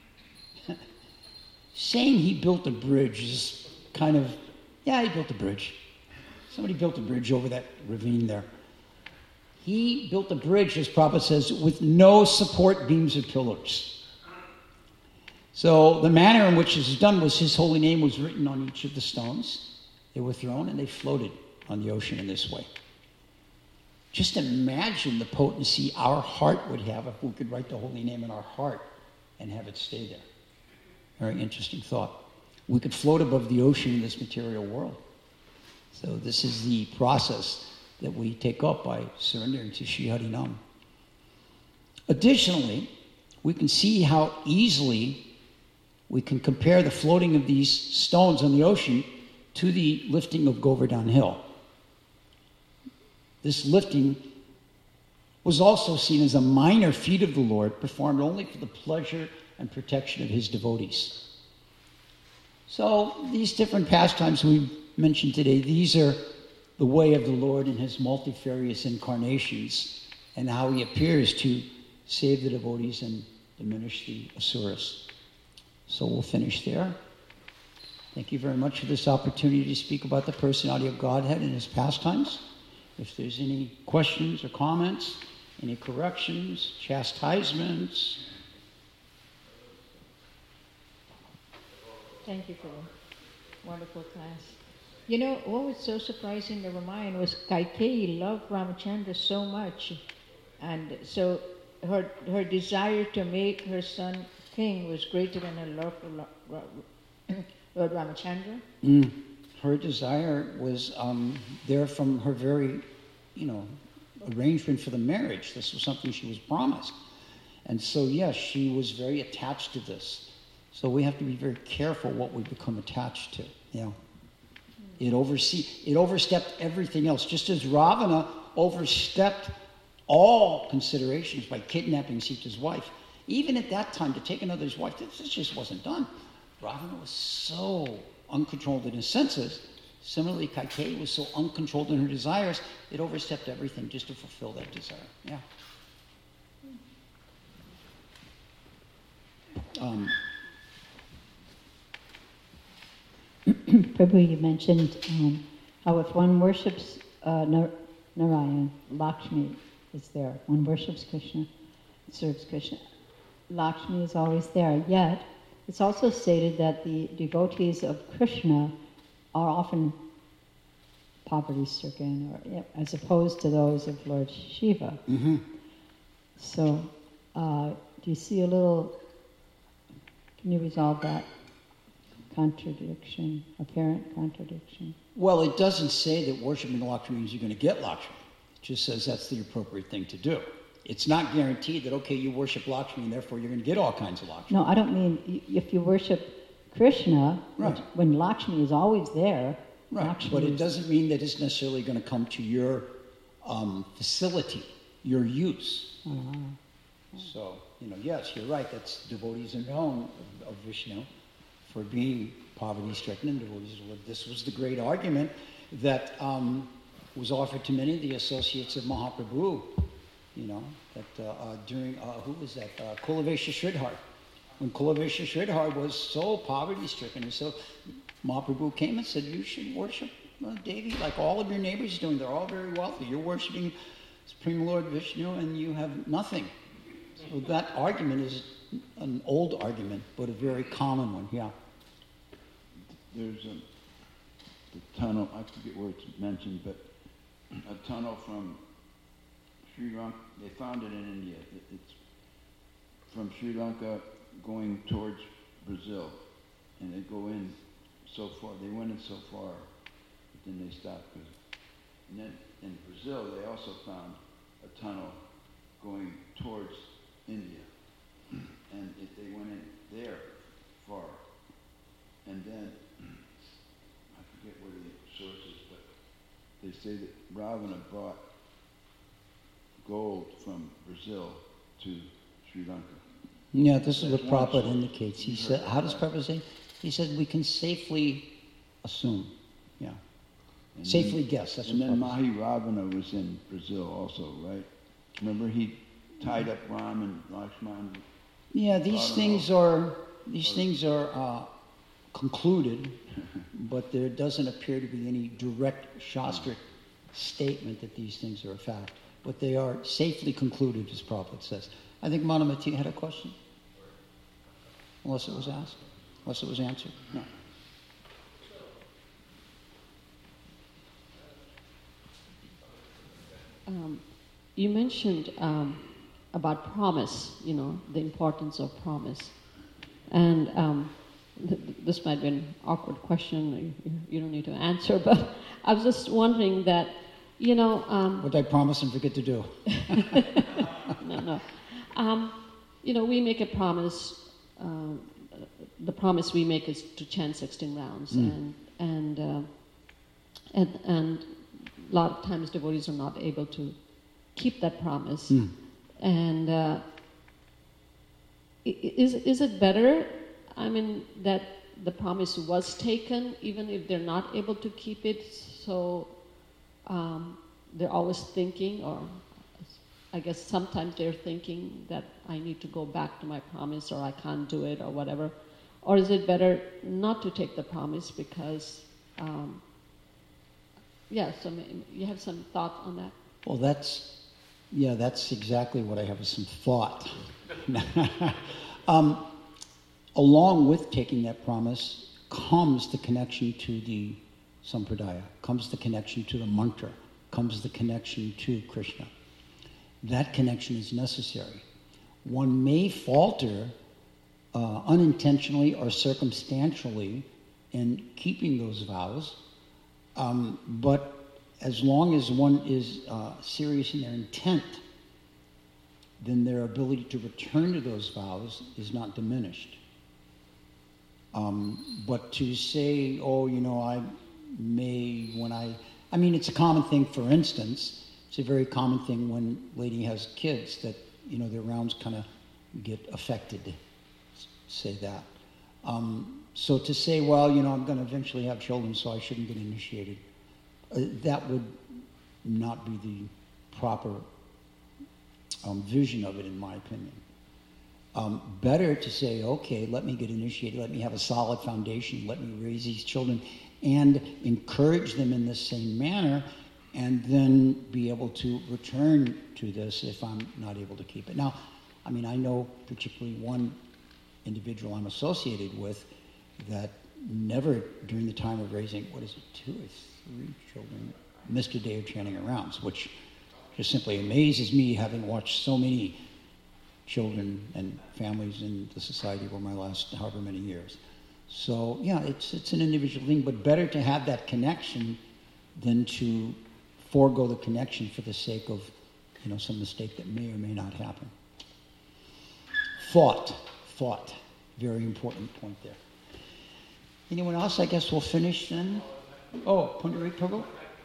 Saying he built a bridge is kind of, yeah, he built a bridge. Somebody built a bridge over that ravine there. He built a bridge, as Prabhupada says, with no support beams or pillars. So the manner in which this is done was his holy name was written on each of the stones. They were thrown and they floated on the ocean in this way. Just imagine the potency our heart would have if we could write the holy name in our heart and have it stay there. Very interesting thought. We could float above the ocean in this material world. So this is the process that we take up by surrendering to Shri Harinam. Additionally, we can see how easily we can compare the floating of these stones on the ocean to the lifting of Govardhan Hill. This lifting was also seen as a minor feat of the Lord, performed only for the pleasure and protection of his devotees. So these different pastimes we mentioned today, these are the way of the Lord in his multifarious incarnations and how he appears to save the devotees and diminish the asuras. So we'll finish there. Thank you very much for this opportunity to speak about the personality of Godhead and his pastimes. If there's any questions or comments, any corrections, chastisements. Thank you for a wonderful class. You know, what was so surprising to Ramayana was Kaikeyi loved Ramachandra so much. And so her desire to make her son king was greater than her love for Lord Ramachandra. Her desire was there from her very, arrangement for the marriage. This was something she was promised. And so, yes, she was very attached to this. So we have to be very careful what we become attached to. Yeah. It overstepped everything else. Just as Ravana overstepped all considerations by kidnapping Sita's wife. Even at that time, to take another's wife, this just wasn't done. Ravana was so uncontrolled in his senses. Similarly, Kaikeyi was so uncontrolled in her desires, it overstepped everything just to fulfill that desire. Yeah. Prabhu, you mentioned how if one worships Narayan, Lakshmi is there. One worships Krishna, serves Krishna. Lakshmi is always there. Yet, It's also stated that the devotees of Krishna are often poverty-stricken, or as opposed to those of Lord Shiva. Mm-hmm. So, do you see a little? Can you resolve that contradiction, apparent contradiction? Well, it doesn't say that worshiping Lakshmi means you're going to get Lakshmi. It just says that's the appropriate thing to do. It's not guaranteed that, okay, you worship Lakshmi and therefore you're going to get all kinds of Lakshmi. No, I don't mean if you worship Krishna, Right. when Lakshmi is always there. Right, Lakshmi but it is- doesn't mean that it's necessarily going to come to your facility, your use. So, yes, you're right. That's devotees are known of Vishnu for being poverty-stricken, and devotees. This was the great argument that was offered to many of the associates of Mahaprabhu. That during who was that? Kulavesha Sridhar. When Kulavesha Sridhar was so poverty-stricken, and so Mahaprabhu came and said, "You should worship Devi like all of your neighbors are doing. They're all very wealthy. You're worshiping Supreme Lord Vishnu, and you have nothing." So that argument is an old argument, but a very common one. Yeah. There's the tunnel, I forget where it's mentioned, but a tunnel from Sri Lanka, they found it in India. It's from Sri Lanka going towards Brazil, and they go in so far, they went in so far, but then they stopped. And then in Brazil, they also found a tunnel going towards India, and they went in there far. And then, I forget what the source is, but they say that Ravana brought gold from Brazil to Sri Lanka. Yeah, this is what That's one Prabhupada source. indicates. He said, how does Prabhupada say? He said, we can safely assume. Yeah. And Safely then, guess. That's and what then Prabhupada said. Mahi Ravana was in Brazil also, right? Remember he tied up Ram and Lakshman? Yeah, these things are concluded, but there doesn't appear to be any direct Shastric statement that these things are a fact. But they are safely concluded, as Prabhupada says. I think Manamati had a question, unless it was asked, unless it was answered. No. You mentioned about promise, the importance of promise. And this might be an awkward question, you don't need to answer, but I was just wondering that, What I promise and forget to do. No. We make a promise, the promise we make is to chant 16 rounds, and a lot of times devotees are not able to keep that promise. And is it better, that the promise was taken, even if they're not able to keep it, so they're always thinking, or I guess sometimes they're thinking that I need to go back to my promise, or I can't do it, or whatever? Or is it better not to take the promise because, so you have some thought on that? Well, that's exactly what I have as some thought. Along with taking that promise comes the connection to the sampradaya, comes the connection to the mantra, comes the connection to Krishna. That connection is necessary. One may falter unintentionally or circumstantially in keeping those vows, but as long as one is serious in their intent, then their ability to return to those vows is not diminished. But to say, I may, it's a common thing, for instance, it's a very common thing when lady has kids that, their rounds kind of get affected, say that. So to say, I'm going to eventually have children, so I shouldn't get initiated, that would not be the proper vision of it, in my opinion. Better to say, okay, let me get initiated, let me have a solid foundation, let me raise these children, and encourage them in the same manner, and then be able to return to this if I'm not able to keep it. Now, I know particularly one individual I'm associated with that never during the time of raising, 2 or 3 children, missed a day of chanting our rounds, which just simply amazes me, having watched so many children and families in the society over my last however many years. So yeah, it's an individual thing, but better to have that connection than to forego the connection for the sake of, some mistake that may or may not happen. Thought, very important point there. Anyone else? I guess we'll finish then. Oh, Pundarik Prabhu?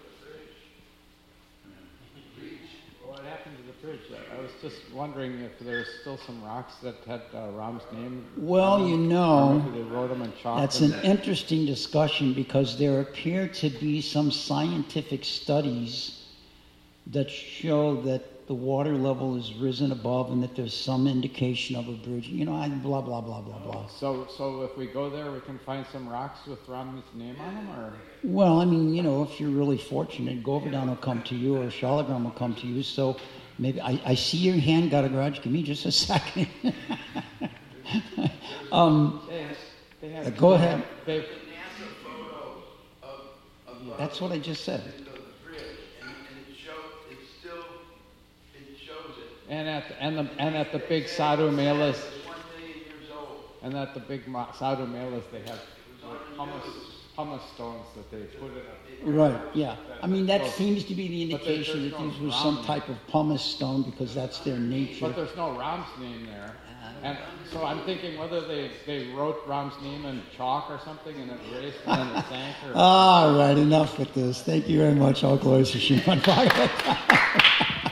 What happened to the bridge? I was just wondering if there's still some rocks that had Ram's name. Well, or maybe they wrote them in chalk. that's an interesting discussion because there appear to be some scientific studies that show that the water level has risen above and that there's some indication of a bridge. Blah, blah, blah, blah, blah. So if we go there, we can find some rocks with Ram's name on them, or? Well, if you're really fortunate, Govardhan will come to you or Shalagram will come to you. So maybe, I see your hand, Gadagraj. Give me just a second. Go ahead. That's what I just said. And at the big Sadhu Melas, and at the big Sadhu Melas, they have pumice stones that they put it up. Right, yeah. That seems to be the indication that these were some type of pumice stone because that's their nature. But there's no Ram's name there. And so I'm thinking whether they wrote Ram's name in chalk or something and it erased and then it sank. All right, enough with this. Thank you very much. All glories to Srimad Bhagavatam.